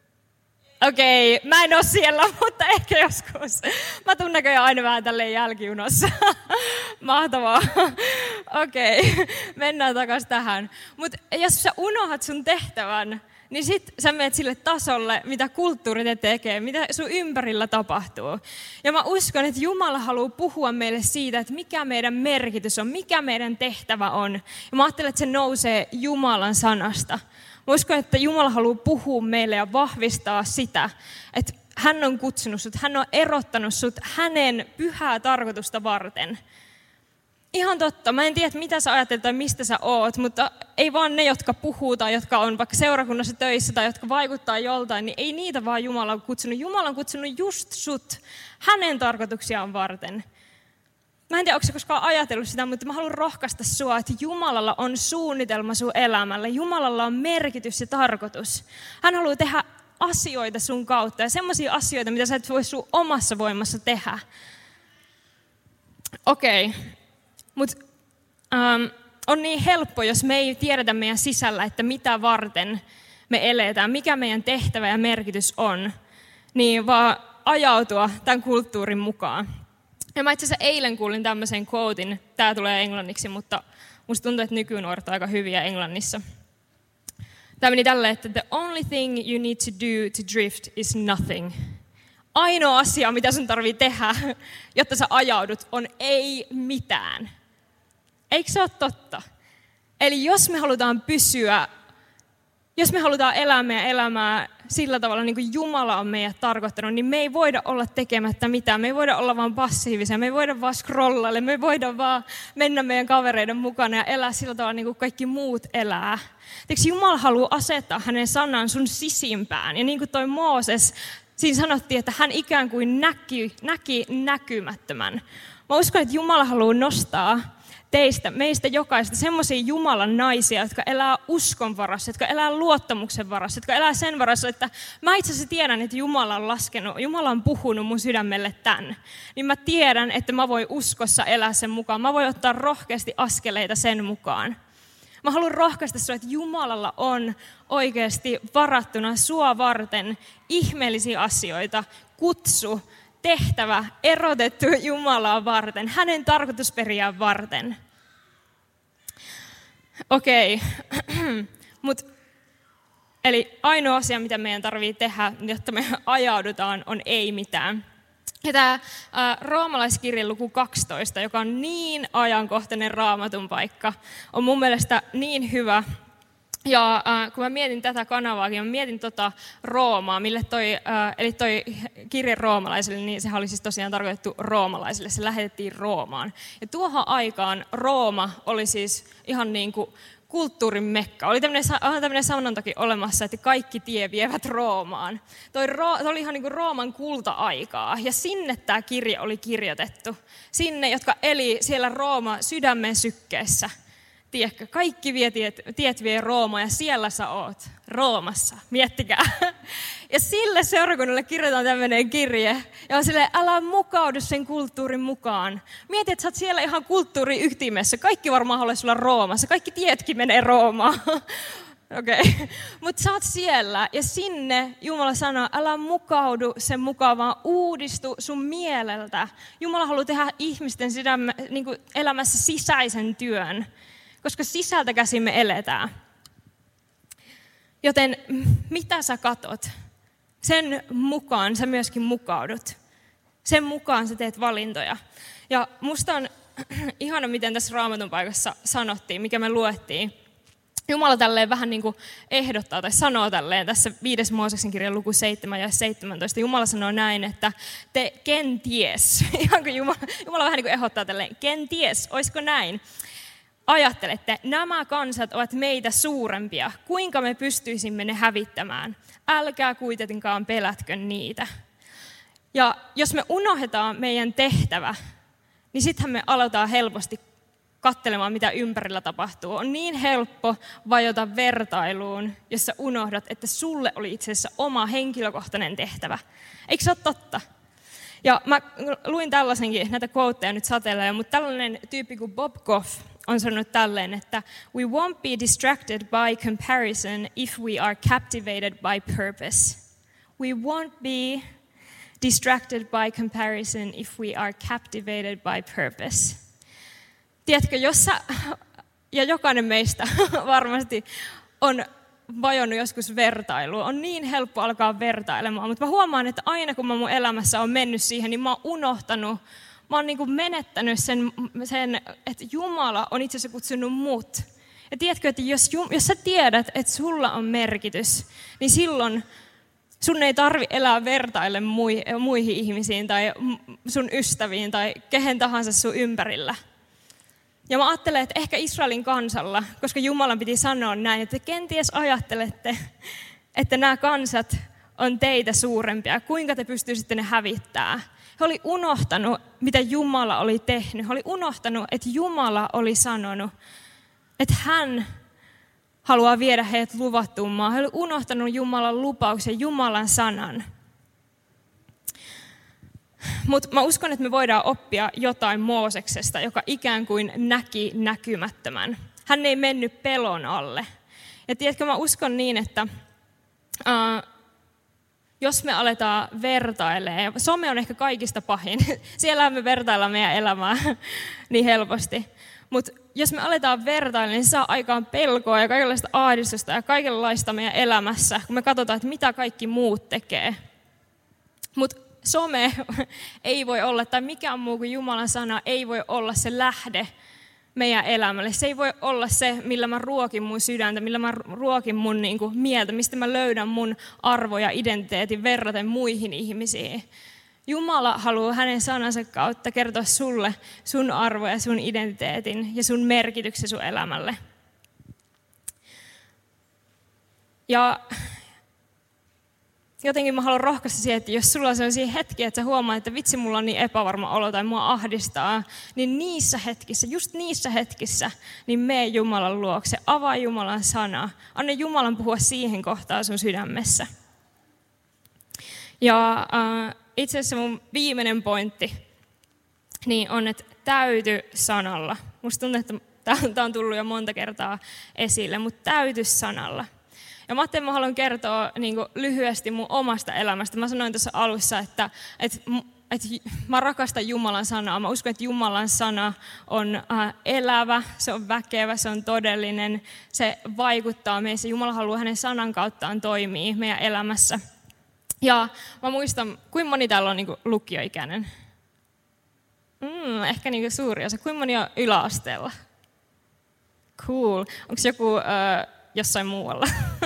Okei, okay, mä en ole siellä, mutta ehkä joskus. Mä tunnen näköjään aina vähän tälleen jälkijunossa. Mahtavaa. Okei, okay, mennään takaisin tähän. Mutta jos sä unohdat sun tehtävän, niin sit sä menet sille tasolle, mitä kulttuuri tekee, mitä sun ympärillä tapahtuu. Ja mä uskon, että Jumala haluaa puhua meille siitä, että mikä meidän merkitys on, mikä meidän tehtävä on. Ja mä ajattelen, että se nousee Jumalan sanasta. Mä uskon, että Jumala haluaa puhua meille ja vahvistaa sitä, että hän on kutsunut sut, hän on erottanut sut hänen pyhää tarkoitusta varten. Ihan totta, mä en tiedä, mitä sä ajattelet tai mistä sä oot, mutta ei vaan ne, jotka puhuu tai jotka on vaikka seurakunnassa töissä tai jotka vaikuttaa joltain, niin ei niitä vaan Jumala on kutsunut. Jumala on kutsunut just sut hänen tarkoituksiaan varten. Mä en tiedä, onko sä koskaan ajatellut sitä, mutta mä haluan rohkaista sua, että Jumalalla on suunnitelma sun elämälle. Jumalalla on merkitys ja tarkoitus. Hän haluaa tehdä asioita sun kautta ja semmoisia asioita, mitä sä et voi sun omassa voimassa tehdä. Okei, okay. mutta ähm, on niin helppo, jos me ei tiedetä meidän sisällä, että mitä varten me eletään, mikä meidän tehtävä ja merkitys on, niin vaan ajautua tämän kulttuurin mukaan. Ja mä itse asiassa eilen kuulin tämmöisen quotein, tää tulee englanniksi, mutta musta tuntuu, että nykynuoret on aika hyviä englannissa. Tämä meni tälleen, että the only thing you need to do to drift is nothing. Ainoa asia, mitä sun tarvii tehdä, jotta sä ajaudut, on ei mitään. Eikö se ole totta? Eli jos me halutaan pysyä, jos me halutaan elää meidän elämää sillä tavalla, niin kuin Jumala on meidät tarkoittanut, niin me ei voida olla tekemättä mitään. Me ei voida olla vaan passiivisia, me ei voida vaan scrollailla, me ei voida vaan mennä meidän kavereiden mukana ja elää sillä tavalla, niin kuin kaikki muut elää. Teeksi Jumala haluaa asettaa hänen sanan sun sisimpään. Ja niin kuin toi Mooses, siinä sanottiin, että hän ikään kuin näki, näki näkymättömän. Mä uskon, että Jumala haluaa nostaa teistä, meistä jokaista, semmoisia Jumalan naisia, jotka elää uskon varassa, jotka elää luottamuksen varassa, jotka elää sen varassa, että mä itse asiassa tiedän, että Jumala on laskenut, Jumala on puhunut mun sydämelle tämän. Niin mä tiedän, että mä voin uskossa elää sen mukaan. Mä voin ottaa rohkeasti askeleita sen mukaan. Mä haluan rohkaista sinua, että Jumalalla on oikeasti varattuna sua varten ihmeellisiä asioita, kutsu, tehtävä, erotettu Jumalaa varten, hänen tarkoitusperiään varten. Okei, okay. Mut, eli ainoa asia, mitä meidän tarvitsee tehdä, jotta me ajaudutaan, on ei mitään. Ja tämä roomalaiskirjan luku kaksitoista, joka on niin ajankohtainen raamatun paikka, on mun mielestä niin hyvä. Ja äh, kun mä mietin tätä kanavaakin, mä mietin tota Roomaa, mille toi, äh, eli toi kirje roomalaisille, niin sehän oli siis tosiaan tarkoitettu roomalaisille, se lähetettiin Roomaan. Ja tuohon aikaan Rooma oli siis ihan niin kuin kulttuurin mekka. Oli tämmöinen sanontakin olemassa, että kaikki tie vievät Roomaan. Toi, Ro, toi oli ihan niin kuin Rooman kulta-aikaa, ja sinne tämä kirje oli kirjoitettu. Sinne, jotka eli siellä Rooma sydämen sykkeessä. Tiedätkö, kaikki vie tiet, tiet vie Roomaan ja siellä sä oot, Roomassa, miettikää. Ja sille seurakunnalle kirjoitetaan tämmöinen kirje, ja on silleen, älä mukaudu sen kulttuurin mukaan. Mieti, että sä oot siellä ihan kulttuurin ytimessä, kaikki varmaan haluaisi olla Roomassa, kaikki tietkin menee Roomaan. Okei, okay. Mutta sä oot siellä ja sinne Jumala sanoo, älä mukaudu sen mukaan, vaan uudistu sun mieleltä. Jumala haluaa tehdä ihmisten sydämme, niin kuin elämässä sisäisen työn. Koska sisältä käsin me eletään. Joten mitä sä katot, sen mukaan sä myöskin mukaudut. Sen mukaan sä teet valintoja. Ja musta on ihana, miten tässä Raamatun paikassa sanottiin, mikä me luettiin. Jumala tälleen vähän niin kuin ehdottaa tai sanoo tälleen tässä viides Mooseksen kirjan luku seitsemän ja seitsemäntoista. Jumala sanoo näin, että te kenties, ihan kuin Jumala, Jumala vähän niin kuin ehdottaa tälleen, kenties, olisiko näin? Ajattelette, nämä kansat ovat meitä suurempia. Kuinka me pystyisimme ne hävittämään? Älkää kuitenkaan pelätkö niitä. Ja jos me unohdetaan meidän tehtävä, niin sittenhän me aloitetaan helposti katselemaan, mitä ympärillä tapahtuu. On niin helppo vajota vertailuun, jossa unohdat, että sulle oli itse asiassa oma henkilökohtainen tehtävä. Eikö se ole totta? Ja mä luin tällaisenkin, näitä quoteja nyt satelee, mutta tällainen tyyppi kuin Bob Goff on sanonut tälleen, että we won't be distracted by comparison if we are captivated by purpose. We won't be distracted by comparison if we are captivated by purpose. Tiedätkö, jos sä, ja jokainen meistä varmasti on vajonnut joskus vertailua. On niin helppo alkaa vertailemaan, mutta mä huomaan, että aina kun mä mun elämässä on mennyt siihen, niin mä oon unohtanut, mä oon niin kuin menettänyt sen, sen, että Jumala on itse asiassa kutsunut mut. Ja tiedätkö, että jos, jos sä tiedät, että sulla on merkitys, niin silloin sun ei tarvi elää vertaille muihin ihmisiin tai sun ystäviin tai kehen tahansa sun ympärillä. Ja mä ajattelen, että ehkä Israelin kansalla, koska Jumalan piti sanoa näin, että kenties ajattelette, että nämä kansat on teitä suurempia. Kuinka te pystyisitte ne hävittämään? He oli unohtanut, mitä Jumala oli tehnyt. He oli unohtanut, että Jumala oli sanonut, että hän haluaa viedä heidät luvattuun maahan. He oli unohtanut Jumalan lupauksen, Jumalan sanan. Mutta mä uskon, että me voidaan oppia jotain Mooseksesta, joka ikään kuin näki näkymättömän. Hän ei mennyt pelon alle. Ja tiedätkö, mä uskon niin, että uh, jos me aletaan vertailemaan, some on ehkä kaikista pahin, siellä me vertaillaan meidän elämää niin helposti. Mutta jos me aletaan vertailemaan, niin se saa aikaan pelkoa ja kaikenlaista ahdistusta ja kaikenlaista meidän elämässä, kun me katsotaan, että mitä kaikki muut tekee. Mutta some ei voi olla, tai mikään muu kuin Jumalan sana ei voi olla se lähde meidän elämälle. Se ei voi olla se, millä mä ruokin mun sydäntä, millä mä ruokin mun niin kuin mieltä, mistä mä löydän mun arvoja, identiteetin verraten muihin ihmisiin. Jumala haluaa hänen sanansa kautta kertoa sulle sun arvoja, sun identiteetin ja sun merkityksen sun elämälle. Ja jotenkin mä haluan rohkaista siihen, että jos sulla on sellaisia hetkiä, että sä huomaat, että vitsi, mulla on niin epävarma olo tai mua ahdistaa, niin niissä hetkissä, just niissä hetkissä, niin mene Jumalan luokse, avaa Jumalan sana, anna Jumalan puhua siihen kohtaan sun sydämessä. Ja äh, itse asiassa mun viimeinen pointti niin on, että täyty sanalla. Musta tuntuu, että tämä on tullut jo monta kertaa esille, mutta täyty sanalla. Ja mä ajattelin, mä haluan kertoa niin kuin lyhyesti mun omasta elämästä. Mä sanoin tuossa alussa, että, että, että mä rakastan Jumalan sanaa. Mä uskon, että Jumalan sana on äh, elävä, se on väkevä, se on todellinen, se vaikuttaa meissä. Jumala haluaa hänen sanan kauttaan toimia meidän elämässä. Ja mä muistan, kuinka moni täällä on niin kuin lukioikäinen? Mm, ehkä niin kuin suuri osa. Kuinka moni on yläasteella? Cool. Onko joku äh, jossain muualla?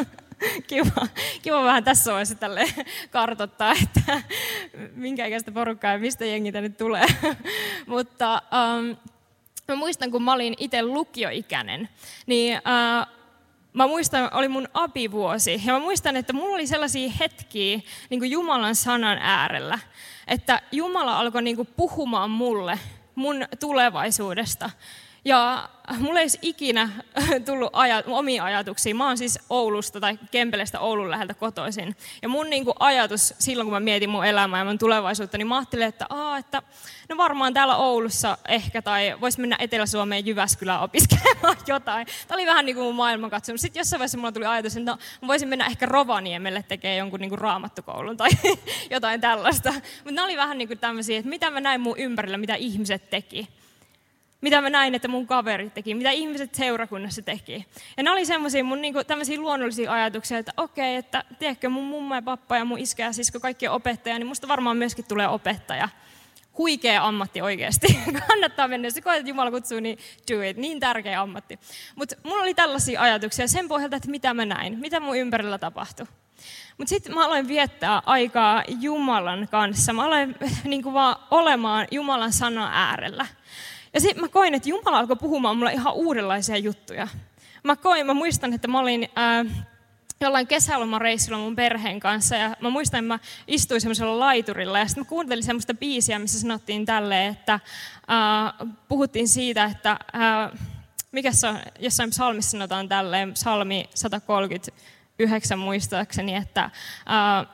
Kiva. Kiva vähän tässä vaiheessa tälle kartoittaa, että minkä ikäistä porukkaa ja mistä jengi tänne tulee. Mutta um, mä muistan, kun mä olin itse lukioikäinen, niin uh, mä muistan, oli mun abivuosi. Ja mä muistan, että mulla oli sellaisia hetkiä niin kuin Jumalan sanan äärellä, että Jumala alkoi niin kuin puhumaan mulle mun tulevaisuudesta. Ja mulla ei olisi ikinä tullut ajat, omia ajatuksia. Mä oon siis Oulusta tai Kempelestä Oulun läheltä kotoisin. Ja mun niin kuin ajatus silloin, kun mä mietin mun elämää ja mun tulevaisuutta, niin mä ajattelin, että, Aa, että no varmaan täällä Oulussa ehkä, tai vois mennä Etelä-Suomeen Jyväskylään opiskelemaan jotain. Tämä oli vähän niin kuin mun maailmankatsomus. Sitten jossain vaiheessa mulla tuli ajatus, että no, mä voisin mennä ehkä Rovaniemelle tekemään jonkun niin kuin raamattukoulun tai jotain tällaista. Mutta nämä oli vähän niin kuin tämmöisiä, että mitä mä näin mun ympärillä, mitä ihmiset teki. Mitä mä näin, että mun kaverit teki, mitä ihmiset seurakunnassa teki. Ja nämä oli semmoisia mun niinku, tämmöisiä luonnollisia ajatuksia, että okei, että tiedätkö, mun mumma ja pappa ja mun iskä ja sisko, kaikki on opettaja, niin musta varmaan myöskin tulee opettaja. Huikea ammatti oikeasti. Kannattaa mennä, jos koet, että Jumala kutsuu, niin do it. Niin tärkeä ammatti. Mutta mulla oli tällaisia ajatuksia sen pohjalta, että mitä mä näin, mitä mun ympärillä tapahtui. Mutta sitten mä aloin viettää aikaa Jumalan kanssa. Mä aloin niin kuin vaan olemaan Jumalan sanan äärellä. Ja sitten mä koin, että Jumala alkoi puhumaan mulle ihan uudenlaisia juttuja. Mä koin, mä muistan, että mä olin ää, jollain kesälomareissulla mun perheen kanssa, ja mä muistan, että mä istuin semmoisella laiturilla, ja sitten mä kuuntelin semmoista biisiä, missä sanottiin tälleen, että ää, puhuttiin siitä, että ää, mikä se on, jossain psalmissa sanotaan tälleen, psalmi sata kolmekymmentäyhdeksän muistaakseni, että ää,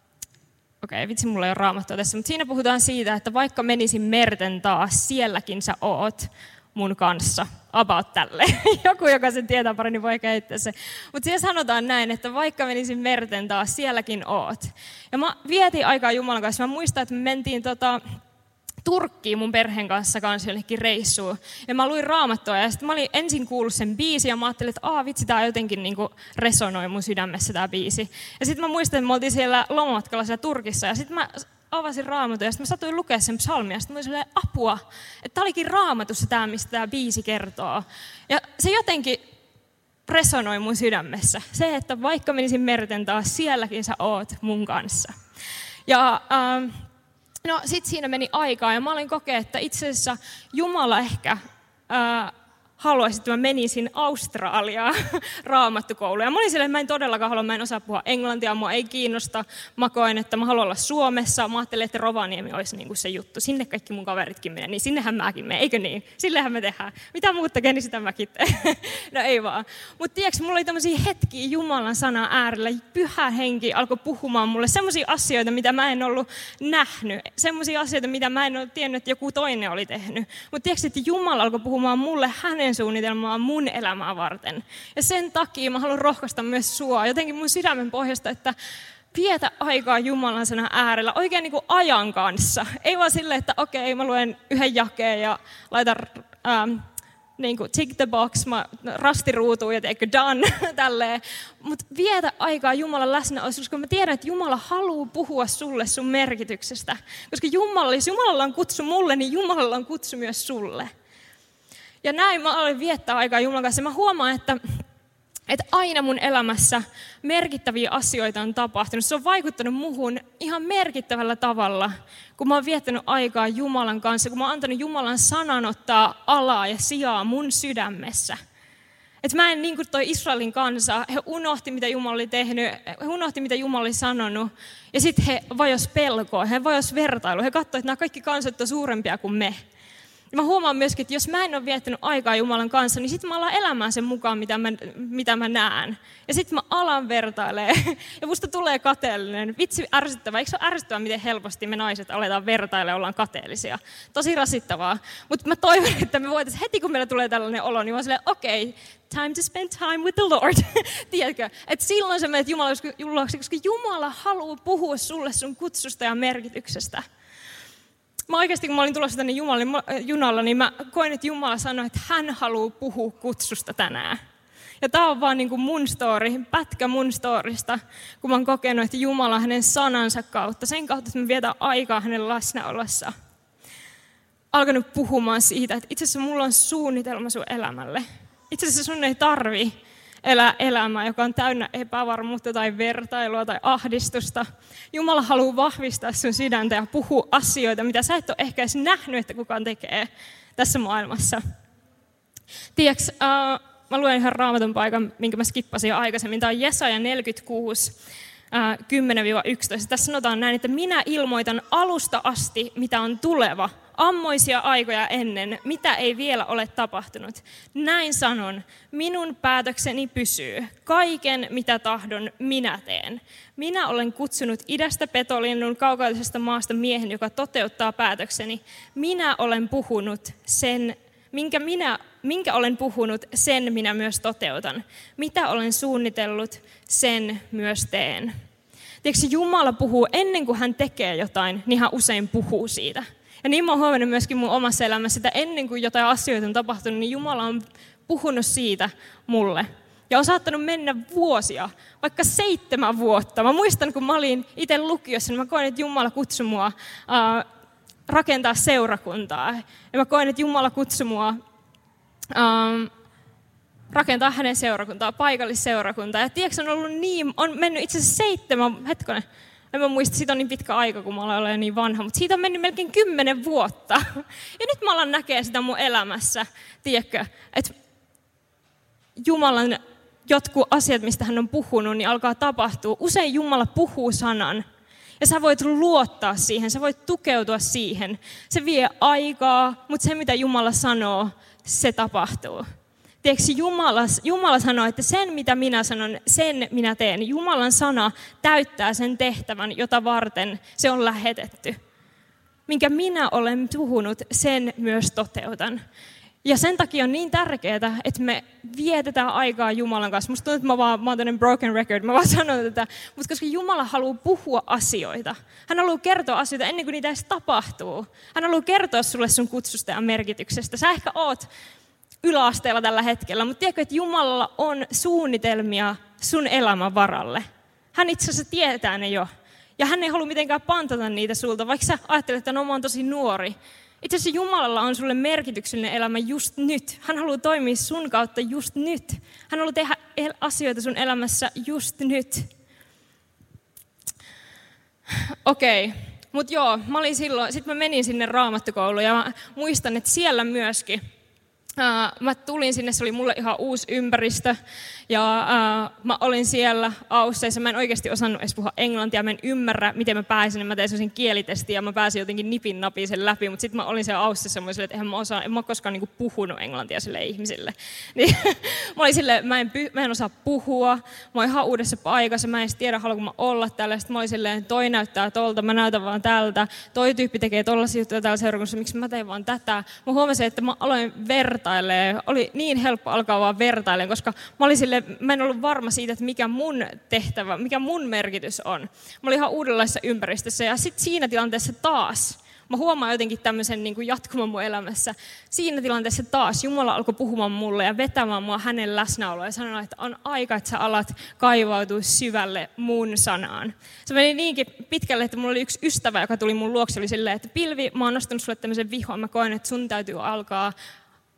Okei, vitsi, mulla ei ole raamattua tässä, mutta siinä puhutaan siitä, että vaikka menisin merten taas, sielläkin sä oot mun kanssa. About tälle. Joku, joka sen tietää paremmin, voi käyttää se. Mutta siinä sanotaan näin, että vaikka menisin merten taas, sielläkin oot. Ja mä vietin aikaa Jumalan kanssa. Mä muistan, että me mentiin tota, Turkkiin mun perheen kanssa kanssa jollekin reissuun. Ja mä luin raamattua ja sitten mä olin ensin kuullut sen biisin ja mä ajattelin, että Aa, vitsi, tää jotenkin niinku resonoi mun sydämessä tää biisi. Ja sitten mä muistan, että me oltiin siellä lomamatkalla siellä Turkissa ja sitten mä avasin raamatun ja sitten mä satuin lukea sen psalmin ja sitten mä olin silleen, apua, että tää olikin raamatussa tää, mistä tää biisi kertoo. Ja se jotenkin resonoi mun sydämessä. Se, että vaikka menisin merten taas, sielläkin sä oot mun kanssa. Ja ähm, no sit siinä meni aikaa ja mä olin kokea, että itse asiassa Jumala ehkä ää, haluaisi, että mä menisin Australiaan raamattukouluun. Ja mä olin silleen, että mä en todellakaan halua, mä en osaa puhua englantia, mua ei kiinnosta. Mä koen, että mä haluan olla Suomessa. Mä ajattelin, että Rovaniemi olisi niinku se juttu. Sinne kaikki mun kaveritkin menee, niin sinnehän mäkin menen, eikö niin? Sillehän me tehdään. Mitä muut tekee, niin sitä mäkin teen. No ei vaan. Mutta tiedätkö, mulla oli tämmöisiä hetkiä Jumalan sanan äärellä. Pyhä henki alkoi puhumaan mulle semmoisia asioita, mitä mä en ollut nähnyt. Semmoisia asioita, mitä mä en ollut tiennyt, että joku toinen oli tehnyt. Mutta tiedätkö, että Jumala alkoi puhumaan mulle hänen suunnitelmaa mun elämää varten. Ja sen takia mä haluan rohkaista myös sua, jotenkin mun sydämen pohjasta, että vietä aikaa Jumalan sanan äärellä, oikein niin kuin ajan kanssa. Ei vaan silleen, että okei, mä luen yhden jakeen ja laitan ähm, niin kuin tick the box, mä rastiruutuun ja teekö done, tälleen. Mutta vietä aikaa Jumalan läsnäolossa, koska mä tiedän, että Jumala haluaa puhua sulle sun merkityksestä. Koska Jumala, jos Jumalalla on kutsu mulle, niin Jumalalla on kutsu myös sulle. Ja näin mä aloin viettää aikaa Jumalan kanssa. Mä huomaan, että, että aina mun elämässä merkittäviä asioita on tapahtunut. Se on vaikuttanut muhun ihan merkittävällä tavalla, kun mä oon viettänyt aikaa Jumalan kanssa, kun mä oon antanut Jumalan sanan ottaa alaa ja sijaa mun sydämessä. Että mä en niin kuin toi Israelin kansa, he unohti mitä Jumala oli tehnyt, he unohti mitä Jumala oli sanonut. Ja sitten he vajos pelkoa, he vajos vertailu, he katsoivat, että nämä kaikki kansat on suurempia kuin me. Ja mä huomaan myöskin, että jos mä en ole viettänyt aikaa Jumalan kanssa, niin sitten mä alan elämään sen mukaan, mitä mä, mitä mä näen. Ja sitten mä alan vertailemaan. Ja musta tulee kateellinen. Vitsi ärsyttävää. Eikö se ole ärsyttävää, miten helposti me naiset aletaan vertailemaan ja ollaan kateellisia? Tosi rasittavaa. Mutta mä toivon, että me voitaisiin heti, kun meillä tulee tällainen olo, niin mä oon silleen, okei, okay, time to spend time with the Lord. Tiedätkö? Että silloin sä menet Jumalan luokse, koska Jumala haluaa puhua sulle sun kutsusta ja merkityksestä. Mä oikeasti, kun mä olin tulossa tänne Jumalan junalla, niin mä koin, että Jumala sanoi, että hän haluaa puhua kutsusta tänään. Ja tää on vaan niin kuin mun story, pätkä mun storista, kun mä oon kokenut, että Jumala hänen sanansa kautta, sen kautta, että mä vietän aikaa hänen läsnäolossa, alkanut puhumaan siitä, että itse asiassa mulla on suunnitelma sun elämälle. Itse asiassa sun ei tarvi elää elämää, joka on täynnä epävarmuutta tai vertailua tai ahdistusta. Jumala haluaa vahvistaa sun sydäntä ja puhua asioita, mitä sä et ole ehkä edes nähnyt, että kukaan tekee tässä maailmassa. Tiedätkö, äh, mä luen ihan Raamatun paikan, minkä mä skippasin jo aikaisemmin. Tämä on Jesaja neljäkymmentäkuusi, äh, kymmenen yksitoista. Tässä sanotaan näin, että minä ilmoitan alusta asti, mitä on tuleva. Ammoisia aikoja ennen, mitä ei vielä ole tapahtunut. Näin sanon, minun päätökseni pysyy. Kaiken, mitä tahdon, minä teen. Minä olen kutsunut idästä petolinnun kaukaisesta maasta miehen, joka toteuttaa päätökseni. Minä olen puhunut sen, minkä, minä, minkä olen puhunut, sen minä myös toteutan. Mitä olen suunnitellut, sen myös teen. Tiedätkö, Jumala puhuu ennen kuin hän tekee jotain, niin hän usein puhuu siitä. Ja niin mä oon huomannut myöskin mun omassa elämässä, että ennen kuin jotain asioita on tapahtunut, niin Jumala on puhunut siitä mulle. Ja on saattanut mennä vuosia, vaikka seitsemän vuotta. Mä muistan, kun mä olin itse lukiossa, niin mä koin, että Jumala kutsui mua äh, rakentaa seurakuntaa. Ja mä koin, että Jumala kutsui mua äh, rakentaa hänen seurakuntaa, paikallisseurakuntaa. Ja tiedätkö, on ollut niin, on mennyt itse asiassa seitsemän, hetkonen, en mä muista, siitä on niin pitkä aika, kun mä olen niin vanha, mutta siitä on mennyt melkein kymmenen vuotta. Ja nyt mä alan näkee sitä mun elämässä, tiedätkö, että Jumalan jotkut asiat, mistä hän on puhunut, niin alkaa tapahtua. Usein Jumala puhuu sanan, ja sä voit luottaa siihen, sä voit tukeutua siihen. Se vie aikaa, mutta se mitä Jumala sanoo, se tapahtuu. Tiedätkö, Jumala, Jumala sanoo, että sen mitä minä sanon, sen minä teen. Jumalan sana täyttää sen tehtävän, jota varten se on lähetetty. Minkä minä olen puhunut, sen myös toteutan. Ja sen takia on niin tärkeää, että me vietetään aikaa Jumalan kanssa. Musta tuntuu, että mä, vaan, mä oon tämmöinen broken record, mä vaan sanon tätä. Mutta koska Jumala haluaa puhua asioita. Hän haluaa kertoa asioita ennen kuin niitä edes tapahtuu. Hän haluaa kertoa sulle sun kutsusta ja merkityksestä. Sä ehkä oot yläasteella tällä hetkellä, mutta tiedätkö, että Jumalalla on suunnitelmia sun elämän varalle. Hän itse asiassa tietää ne jo. Ja hän ei halua mitenkään pantata niitä sulta, vaikka sä ajattelet, että no, mä oon tosi nuori. Itse asiassa Jumalalla on sulle merkityksellinen elämä just nyt. Hän haluaa toimia sun kautta just nyt. Hän haluaa tehdä asioita sun elämässä just nyt. Okei, okay. Mutta joo, mä olin silloin, sit mä menin sinne raamattukouluun ja mä muistan, että siellä myöskin Uh, mä tulin sinne, se oli mulle ihan uusi ympäristö ja uh, mä olin siellä Ausseissa. Mä en oikeasti osannut edes puhua englantia, mä en ymmärrä, miten mä pääsin. Mä tein sellaisen kielitestin ja mä pääsin jotenkin nipin napiin sen läpi, mutta sitten mä olin siellä Ausseissa ja mä olin silleen, että eihän mä, osaa, en mä ole koskaan niinku puhunut englantia sille ihmisille. Niin, mä olin silleen, mä en, mä en osaa puhua, mä oon ihan uudessa paikassa, mä en edes tiedä, haluanko mä olla täällä. Sitten mä olin silleen, toi näyttää tolta, mä näytän vaan tältä, toi tyyppi tekee tollaisia juttuja täällä seurakunnassa, miksi mä tein vaan tätä. Mä huomasin, että mä aloin vertaa. Oli niin helppo alkaa vaan vertailemaan, koska mä, olin sille, mä en ollut varma siitä, että mikä mun tehtävä, mikä mun merkitys on. Mä olin ihan uudenlaisessa ympäristössä ja sitten siinä tilanteessa taas, mä huomaan jotenkin tämmöisen niin kuin jatkuman mun elämässä, siinä tilanteessa taas Jumala alkoi puhumaan mulle ja vetämään mua hänen läsnäoloa ja sanoa, että on aika, että sä alat kaivautua syvälle mun sanaan. Se meni niinkin pitkälle, että mulla oli yksi ystävä, joka tuli mun luokse, oli silleen, että Pilvi, mä oon nostanut sulle tämmöisen vihon, mä koen, että sun täytyy alkaa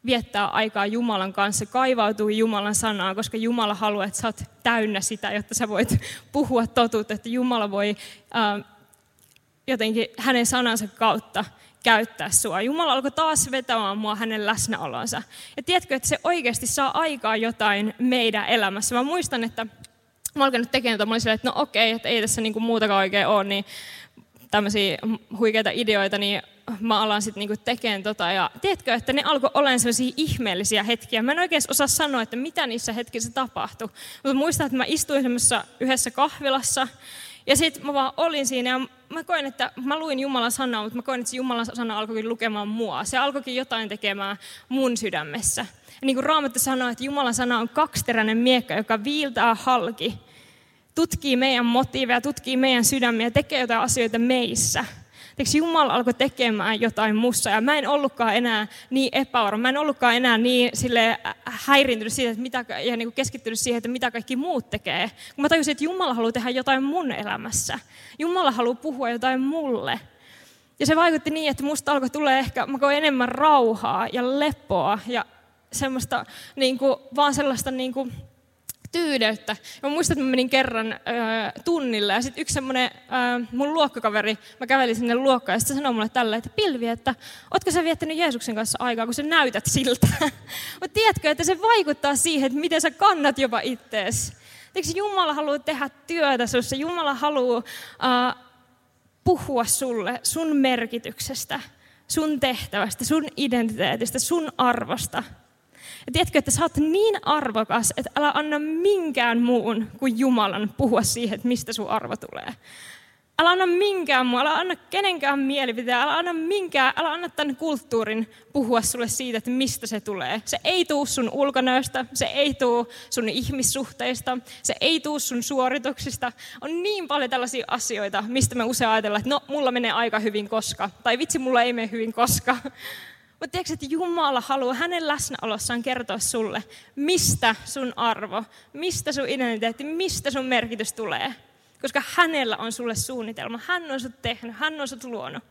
viettää aikaa Jumalan kanssa, kaivautuu Jumalan sanaan, koska Jumala haluaa, että sä oot täynnä sitä, jotta sä voit puhua totuutta, että Jumala voi äh, jotenkin hänen sanansa kautta käyttää sua. Jumala alkoi taas vetämään mua hänen läsnäolonsa. Ja tiedätkö, että se oikeasti saa aikaa jotain meidän elämässä. Mä muistan, että mä alkanut tekemään tätä, mä olin silleen, että no okei, että ei tässä niinku muutakaan oikein ole, niin tämmöisiä huikeita ideoita, niin mä alan sitten niinku tekemään tota. Ja tiedätkö, että ne alkoi olemaan sellaisia ihmeellisiä hetkiä. Mä en oikein osaa sanoa, että mitä niissä hetkissä tapahtui. Mutta muistan, että mä istuin semmoisessa yhdessä kahvilassa, ja sitten mä vaan olin siinä ja mä koin, että mä luin Jumalan sanaa, mutta mä koin, että se Jumalan sana alkoikin lukemaan mua. Se alkoikin jotain tekemään mun sydämessä. Ja niin kuin Raamattu sanoo, että Jumalan sana on kaksiteräinen miekka, joka viiltää halki, tutkii meidän motiiveja, tutkii meidän sydämiä, tekee jotain asioita meissä. Teikö Jumala alkoi tekemään jotain mussa ja mä en ollutkaan enää niin epävarma, mä en ollutkaan enää niin sille häiriintynyt siitä, että mitä, ja niin kuin keskittynyt siihen, että mitä kaikki muut tekee. Kun mä tajusin, että Jumala haluaa tehdä jotain mun elämässä. Jumala haluaa puhua jotain mulle. Ja se vaikutti niin, että musta alkoi tulla ehkä, mä koin enemmän rauhaa ja lepoa ja semmoista niin kuin, vaan sellaista niin kuin tyydeyttä. Ja mä muistan, että mä menin kerran äh, tunnille ja sitten yksi semmoinen äh, mun luokkakaveri, mä kävelin sinne luokkaan ja sitten sanoi mulle tällä, että Pilvi, että ootko sä viettänyt Jeesuksen kanssa aikaa, kun sä näytät siltä. Mutta tiedätkö, että se vaikuttaa siihen, että miten sä kannat jopa ittees. Tiedätkö, Jumala haluaa tehdä työtä sussa, Jumala haluaa äh, puhua sulle sun merkityksestä, sun tehtävästä, sun identiteetistä, sun arvosta. Ja tiedätkö, että sä oot niin arvokas, että älä anna minkään muun kuin Jumalan puhua siihen, että mistä sun arvo tulee. Älä anna minkään muun, älä anna kenenkään mielipiteen, älä anna minkään, älä anna tämän kulttuurin puhua sulle siitä, että mistä se tulee. Se ei tuu sun ulkonäöstä, se ei tuu sun ihmissuhteista, se ei tuu sun suorituksista. On niin paljon tällaisia asioita, mistä me usein ajatellaan, että no, mulla menee aika hyvin koska, tai vitsi, mulla ei mene hyvin koska. Mutta tiedätkö, että Jumala haluaa hänen läsnäolossaan kertoa sulle, mistä sun arvo, mistä sun identiteetti, mistä sun merkitys tulee. Koska hänellä on sulle suunnitelma. Hän on sut tehnyt, hän on sut luonut.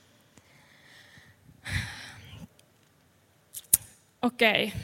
Okei. Okay.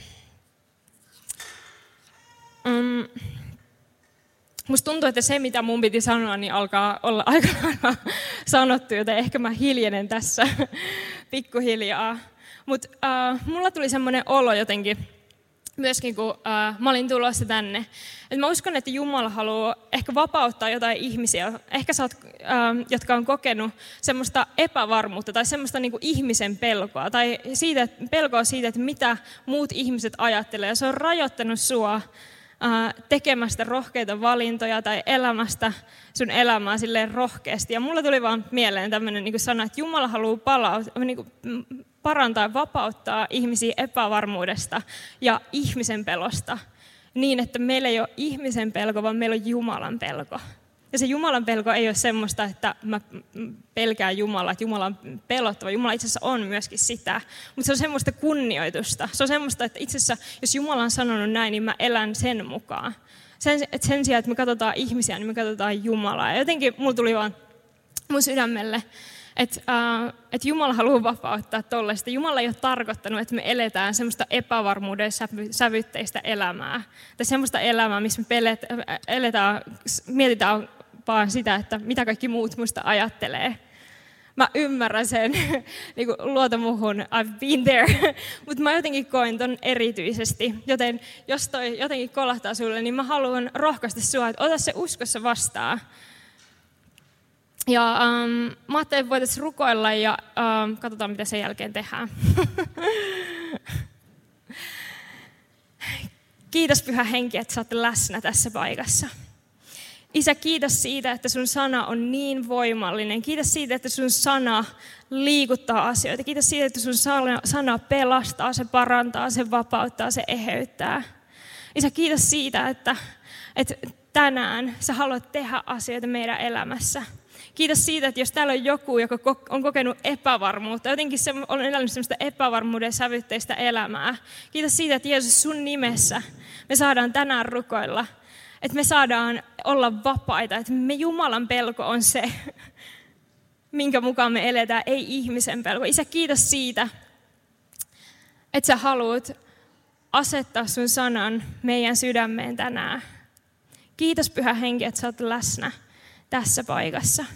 Um, musta tuntuu, että se mitä mun piti sanoa, niin alkaa olla aika lailla sanottu, joten ehkä mä hiljenen tässä pikkuhiljaa. Mutta äh, mulla tuli semmoinen olo jotenkin, myöskin kun äh, mä olin tulossa tänne, että mä uskon, että Jumala haluaa ehkä vapauttaa jotain ihmisiä, ehkä sä oot, äh, jotka on kokenut semmoista epävarmuutta tai semmoista niin kuin ihmisen pelkoa, tai siitä, pelkoa siitä, että mitä muut ihmiset ajattelee, ja se on rajoittanut sua äh, tekemästä rohkeita valintoja tai elämästä sun elämää silleen rohkeasti. Ja mulla tuli vaan mieleen tämmöinen niin kuin sana, että Jumala haluaa palauttaa, niin kuin, parantaa ja vapauttaa ihmisiä epävarmuudesta ja ihmisen pelosta niin, että meillä ei ole ihmisen pelko, vaan meillä on Jumalan pelko. Ja se Jumalan pelko ei ole semmoista, että mä pelkään Jumalaa, että Jumala on pelottava. Jumala itse asiassa on myöskin sitä, mutta se on semmoista kunnioitusta. Se on semmoista, että itse asiassa, jos Jumala on sanonut näin, niin mä elän sen mukaan. Sen, että sen sijaan, että me katsotaan ihmisiä, niin me katsotaan Jumalaa. Ja jotenkin mulla tuli vaan mun sydämelle, Että uh, et Jumala haluaa vapauttaa tollaista. Jumala ei ole tarkoittanut, että me eletään semmoista epävarmuuden sävytteistä elämää. Tai semmoista elämää, missä me pelet, eletään, mietitään vaan sitä, että mitä kaikki muut musta ajattelee. Mä ymmärrän sen, niin kuin luota muhun, I've been there, mutta mä jotenkin koen ton erityisesti. Joten jos toi jotenkin kolahtaa sulle, niin mä haluan rohkaista sua, että ota se uskossa vastaan. Ja um, mä ajattelin, että voitaisiin rukoilla ja um, katsotaan, mitä sen jälkeen tehdään. Kiitos Pyhä Henki, että sä oot läsnä tässä paikassa. Isä, kiitos siitä, että sun sana on niin voimallinen. Kiitos siitä, että sun sana liikuttaa asioita. Kiitos siitä, että sun sana pelastaa, se parantaa, se vapauttaa, se eheyttää. Isä, kiitos siitä, että, että tänään sä haluat tehdä asioita meidän elämässä. Kiitos siitä, että jos täällä on joku, joka on kokenut epävarmuutta, jotenkin se on elänyt sellaista epävarmuuden sävytteistä elämää. Kiitos siitä, että Jeesus sun nimessä me saadaan tänään rukoilla, että me saadaan olla vapaita, että me Jumalan pelko on se, minkä mukaan me eletään, ei ihmisen pelko. Isä, kiitos siitä, että sä haluat asettaa sun sanan meidän sydämeen tänään. Kiitos Pyhä Henki, että sä oot läsnä tässä paikassa.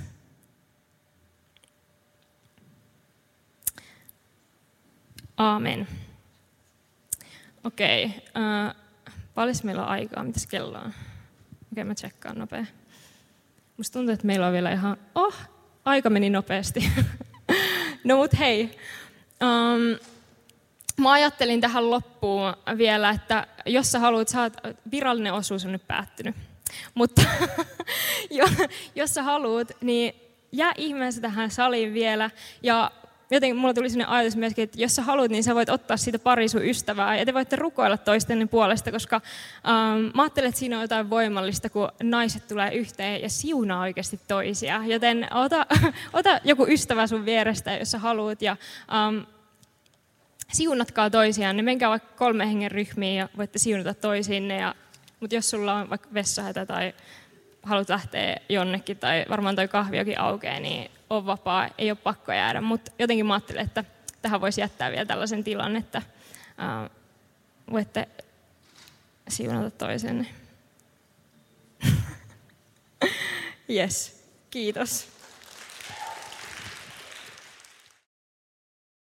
Aamen. Okei, äh, paljon meillä on aikaa? Mitäs kello on? Okei, mä tsekkaan nopea. Musta tuntuu, että meillä on vielä ihan... Oh, aika meni nopeasti. No mut hei. Um, mä ajattelin tähän loppuun vielä, että jos sä haluat, saat, virallinen osuus on nyt päättynyt. Mutta jos sä haluat, niin jää ihmeessä tähän saliin vielä. Ja jotenkin mulla tuli sellainen ajatus myöskin, että jos sä haluat, niin sä voit ottaa siitä pari sun ystävää ja te voitte rukoilla toistenne puolesta, koska ähm, mä ajattelen, että siinä on jotain voimallista, kun naiset tulee yhteen ja siunaa oikeasti toisia. Joten ota, ota joku ystävä sun vierestä, jos sä haluat, ja ähm, siunatkaa toisiaan. Ne menkää vaikka kolme hengen ryhmiin ja voitte siunata toisiinne. Ja, mutta jos sulla on vaikka vessahätä tai haluat lähteä jonnekin tai varmaan toi kahviokin aukeaa, niin on vapaa, ei ole pakko jäädä. Mutta jotenkin mä ajattelin, että tähän voisi jättää vielä tällaisen tilan, että uh, voitte siunata toisenne. Yes, kiitos.